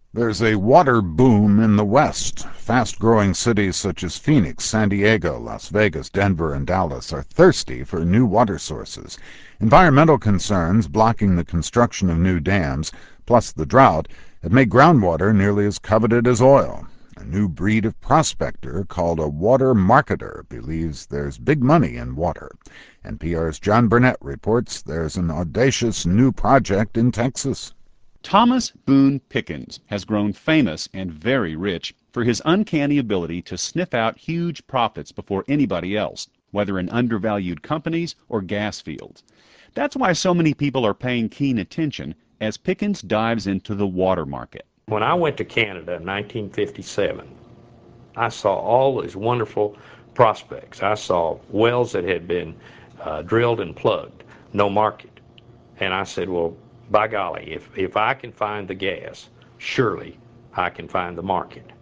There's a water boom in the West. Fast-growing cities such as Phoenix, San Diego, Las Vegas, Denver, and Dallas are thirsty for new water sources. Environmental concerns blocking the construction of new dams, plus the drought, have made groundwater nearly as coveted as oil. A new breed of prospector called a water marketer believes there's big money in water. NPR's John Burnett reports there's an audacious new project in Texas. Thomas Boone Pickens has grown famous and very rich for his uncanny ability to sniff out huge profits before anybody else, whether in undervalued companies or gas fields. That's why so many people are paying keen attention as Pickens dives into the water market. When I went to Canada in 1957, I saw all these wonderful prospects. I saw wells that had been drilled and plugged, no market. And I said, well, by golly, if I can find the gas, surely I can find the market.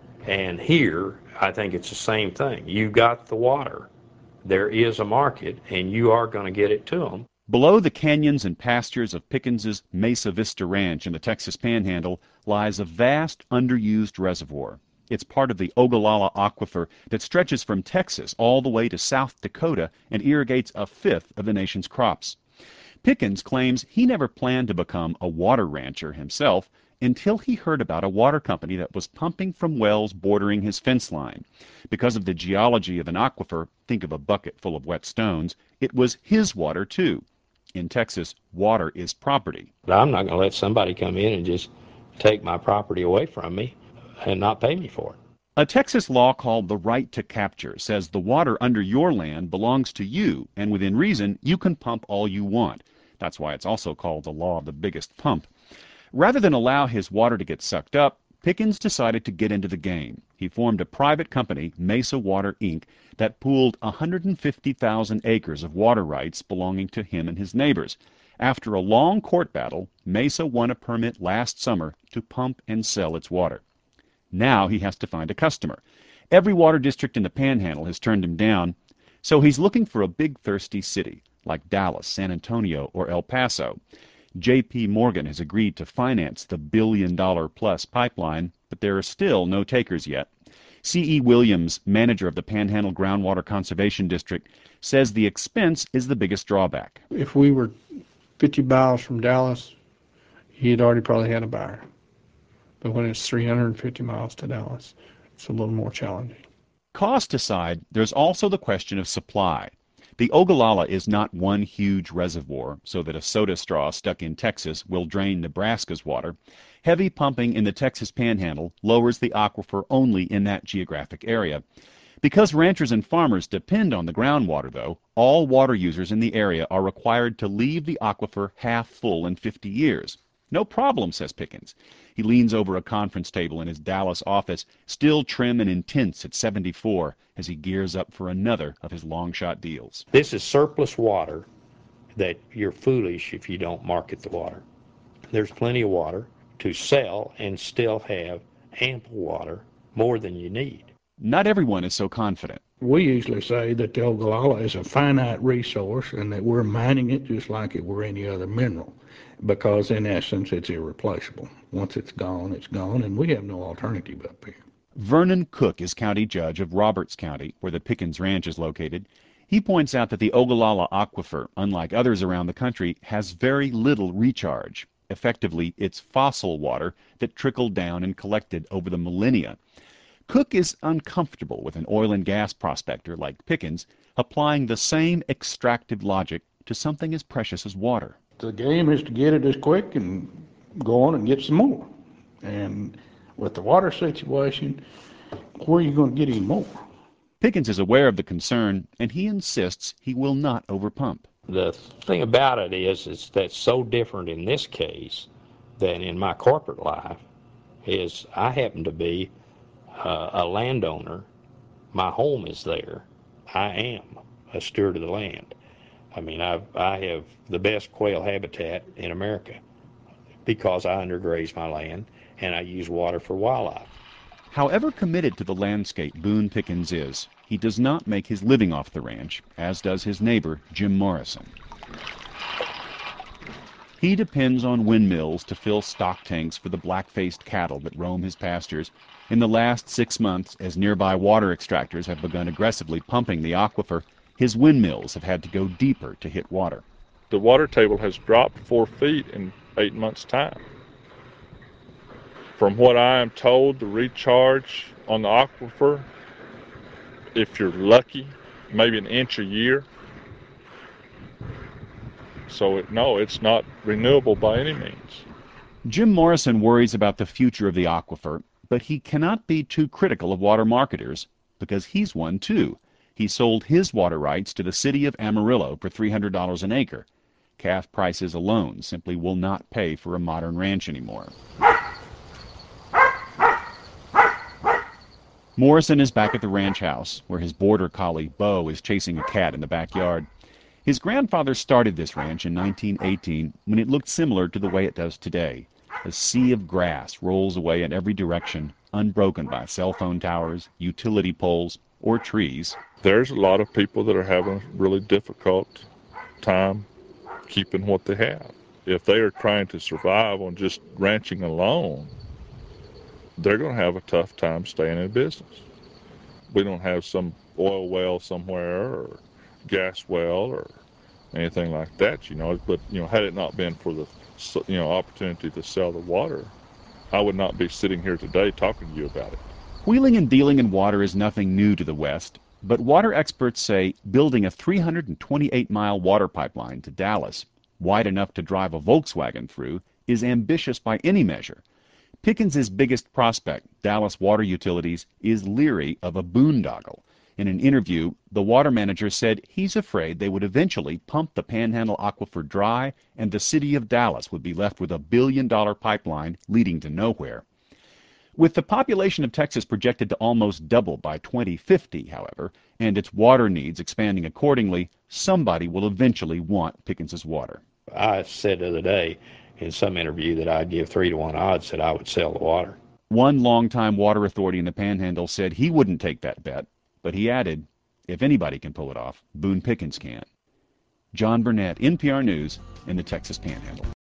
And here, I think it's the same thing. You got the water. There is a market, and you are going to get it to them. Below the canyons and pastures of Pickens's Mesa Vista Ranch in the Texas Panhandle lies a vast, underused reservoir. It's part of the Ogallala Aquifer that stretches from Texas all the way to South Dakota and irrigates a fifth of the nation's crops. Pickens claims he never planned to become a water rancher himself until he heard about a water company that was pumping from wells bordering his fence line. Because of the geology of an aquifer, think of a bucket full of wet stones, it was his water too. In Texas, water is property. I'm not going to let somebody come in and just take my property away from me and not pay me for it. A Texas law called the right to capture says the water under your land belongs to you, and within reason, you can pump all you want. That's why it's also called the law of the biggest pump. Rather than allow his water to get sucked up, Pickens decided to get into the game. He formed a private company, Mesa Water, Inc., that pooled 150,000 acres of water rights belonging to him and his neighbors. After a long court battle, Mesa won a permit last summer to pump and sell its water. Now he has to find a customer. Every water district in the Panhandle has turned him down, so he's looking for a big thirsty city like Dallas, San Antonio, or El Paso. J.P. Morgan has agreed to finance the billion-dollar-plus pipeline, but there are still no takers yet. C.E. Williams, manager of the Panhandle Groundwater Conservation District, says the expense is the biggest drawback. If we were 50 miles from Dallas, he'd already probably had a buyer. But when it's 350 miles to Dallas, it's a little more challenging. Cost aside, there's also the question of supply. The Ogallala is not one huge reservoir, so that a soda straw stuck in Texas will drain Nebraska's water. Heavy pumping in the Texas Panhandle lowers the aquifer only in that geographic area. Because ranchers and farmers depend on the groundwater, though, all water users in the area are required to leave the aquifer half full in 50 years. No problem, says Pickens. He leans over a conference table in his Dallas office, still trim and intense at 74, as he gears up for another of his long-shot deals. This is surplus water that you're foolish if you don't market the water. There's plenty of water to sell and still have ample water, more than you need. Not everyone is so confident. We usually say that the Ogallala is a finite resource and that we're mining it just like it were any other mineral, because in essence it's irreplaceable. Once it's gone, and we have no alternative up here. Vernon Cook is county judge of Roberts County, where the Pickens Ranch is located. He points out that the Ogallala Aquifer, unlike others around the country, has very little recharge. Effectively, it's fossil water that trickled down and collected over the millennia. Cook is uncomfortable with an oil and gas prospector like Pickens applying the same extractive logic to something as precious as water. The game is to get it as quick and go on and get some more. And with the water situation, where are you going to get any more? Pickens is aware of the concern, and he insists he will not overpump. The thing about it is that's so different in this case than in my corporate life is I happen to be a landowner. My home is there. I am a steward of the land. I mean, I have the best quail habitat in America because I undergraze my land and I use water for wildlife. However committed to the landscape Boone Pickens is, he does not make his living off the ranch, as does his neighbor, Jim Morrison. He depends on windmills to fill stock tanks for the black-faced cattle that roam his pastures. In the last 6 months, as nearby water extractors have begun aggressively pumping the aquifer, his windmills have had to go deeper to hit water. The water table has dropped 4 feet in 8 months' time. From what I am told, the recharge on the aquifer, if you're lucky, maybe an inch a year. So no, it's not renewable by any means. Jim Morrison worries about the future of the aquifer, but he cannot be too critical of water marketers, because he's one too. He sold his water rights to the city of Amarillo for $300 an acre. Calf prices alone simply will not pay for a modern ranch anymore. Morrison is back at the ranch house, where his border collie, Bo, is chasing a cat in the backyard. His grandfather started this ranch in 1918 when it looked similar to the way it does today. A sea of grass rolls away in every direction, unbroken by cell phone towers, utility poles, or trees. There's a lot of people that are having a really difficult time keeping what they have. If they are trying to survive on just ranching alone, they're going to have a tough time staying in business. We don't have some oil well somewhere or gas well or anything like that, but had it not been for the opportunity to sell the water, I would not be sitting here today talking to you about it. Wheeling and dealing in water is nothing new to the West, but water experts say building a 328-mile water pipeline to Dallas, wide enough to drive a Volkswagen through, is ambitious by any measure. Pickens' biggest prospect, Dallas Water Utilities, is leery of a boondoggle. In an interview, the water manager said he's afraid they would eventually pump the Panhandle Aquifer dry and the city of Dallas would be left with a billion-dollar pipeline leading to nowhere. With the population of Texas projected to almost double by 2050, however, and its water needs expanding accordingly, somebody will eventually want Pickens' water. I said the other day in some interview that I'd give 3-to-1 odds that I would sell the water. One longtime water authority in the Panhandle said he wouldn't take that bet, but he added, if anybody can pull it off, Boone Pickens can. John Burnett, NPR News, in the Texas Panhandle.